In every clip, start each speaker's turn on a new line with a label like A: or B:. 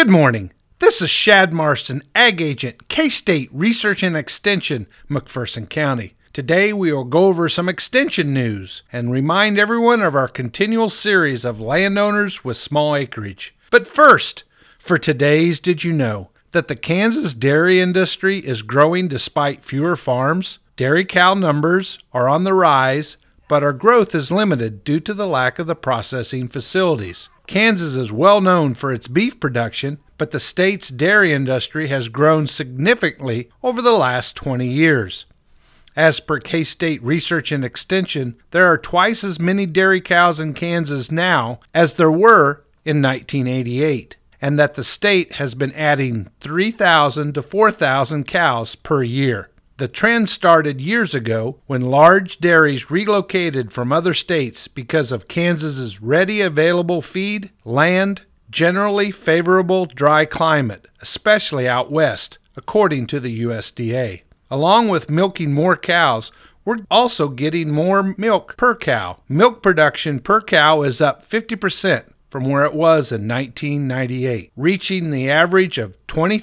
A: Good morning. This is Shad Marston, Ag Agent, K-State Research and Extension, McPherson County. Today we will go over some extension news and remind everyone of our continual series of landowners with small acreage. But first, for today's Did You Know that the Kansas dairy industry is growing despite fewer farms? Dairy cow numbers are on the rise, but our growth is limited due to the lack of the processing facilities. Kansas is well known for its beef production, but the state's dairy industry has grown significantly over the last 20 years. As per K-State Research and Extension, there are twice as many dairy cows in Kansas now as there were in 1988, and that the state has been adding 3,000 to 4,000 cows per year. The trend started years ago when large dairies relocated from other states because of Kansas's ready available feed, land, generally favorable dry climate, especially out west, according to the USDA. Along with milking more cows, we're also getting more milk per cow. Milk production per cow is up 50% from where it was in 1998, reaching the average of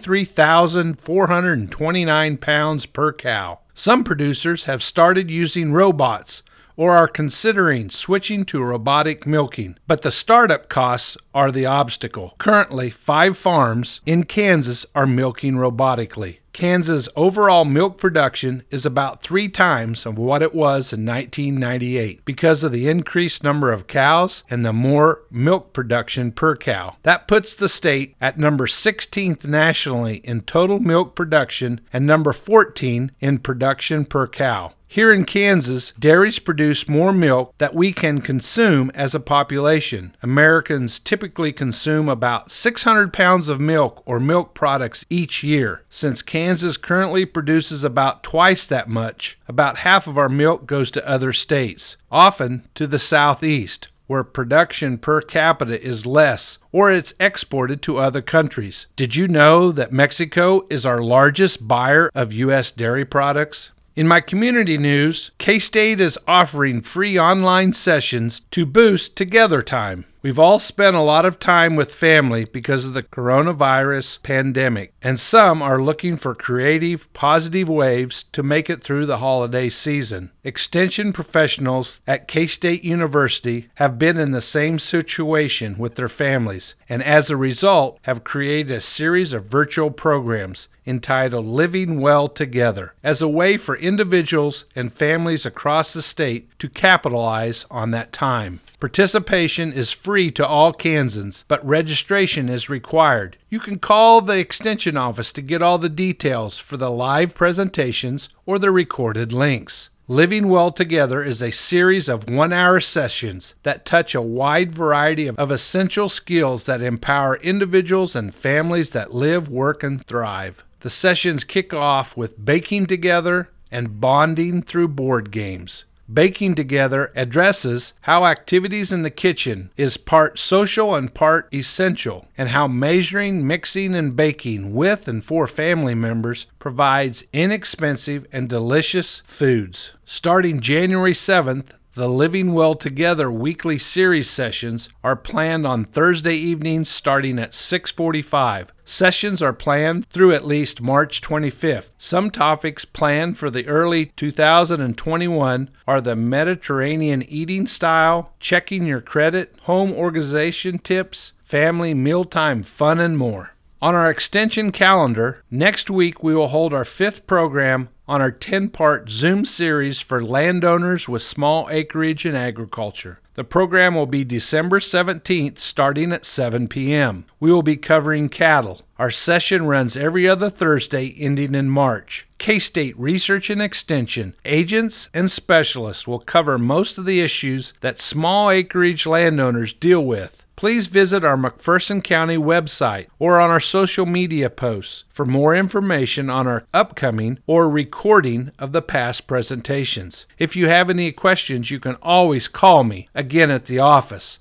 A: 23,429 pounds per cow. Some producers have started using robots or are considering switching to robotic milking, but the startup costs are the obstacle. Currently, 5 farms in Kansas are milking robotically. Kansas' overall milk production is about 3 times of what it was in 1998 because of the increased number of cows and the more milk production per cow. That puts the state at number 16th nationally in total milk production and number 14 in production per cow. Here in Kansas, dairies produce more milk that we can consume as a population. Americans typically consume about 600 pounds of milk or milk products each year. Since Kansas currently produces about twice that much, about half of our milk goes to other states, often to the southeast, where production per capita is less, or it's exported to other countries. Did you know that Mexico is our largest buyer of U.S. dairy products? In my community news, K-State is offering free online sessions to boost Together Time. We've all spent a lot of time with family because of the coronavirus pandemic, and some are looking for creative, positive ways to make it through the holiday season. Extension professionals at K-State University have been in the same situation with their families, and as a result have created a series of virtual programs entitled Living Well Together, as a way for individuals and families across the state to capitalize on that time. Participation is free to all Kansans, but registration is required. You can call the Extension office to get all the details for the live presentations or the recorded links. Living Well Together is a series of 1-hour sessions that touch a wide variety of essential skills that empower individuals and families that live, work, and thrive. The sessions kick off with baking together and bonding through board games. Baking Together addresses how activities in the kitchen is part social and part essential, and how measuring, mixing, and baking with and for family members provides inexpensive and delicious foods. Starting January 7th, the Living Well Together weekly series sessions are planned on Thursday evenings starting at 6:45. Sessions are planned through at least March 25th. Some topics planned for the early 2021 are the Mediterranean eating style, checking your credit, home organization tips, family mealtime fun, and more. On our extension calendar, next week we will hold our 5th program on our 10-part Zoom series for landowners with small acreage and agriculture. The program will be December 17th starting at 7 p.m. We will be covering cattle. Our session runs every other Thursday ending in March. K-State Research and Extension agents and specialists will cover most of the issues that small acreage landowners deal with. Please visit our McPherson County website or on our social media posts for more information on our upcoming or recording of the past presentations. If you have any questions, you can always call me, again at the office,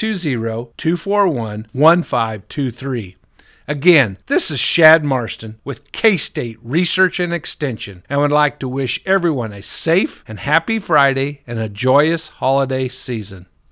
A: 620-241-1523. Again, this is Shad Marston with K-State Research and Extension, and would like to wish everyone a safe and happy Friday and a joyous holiday season.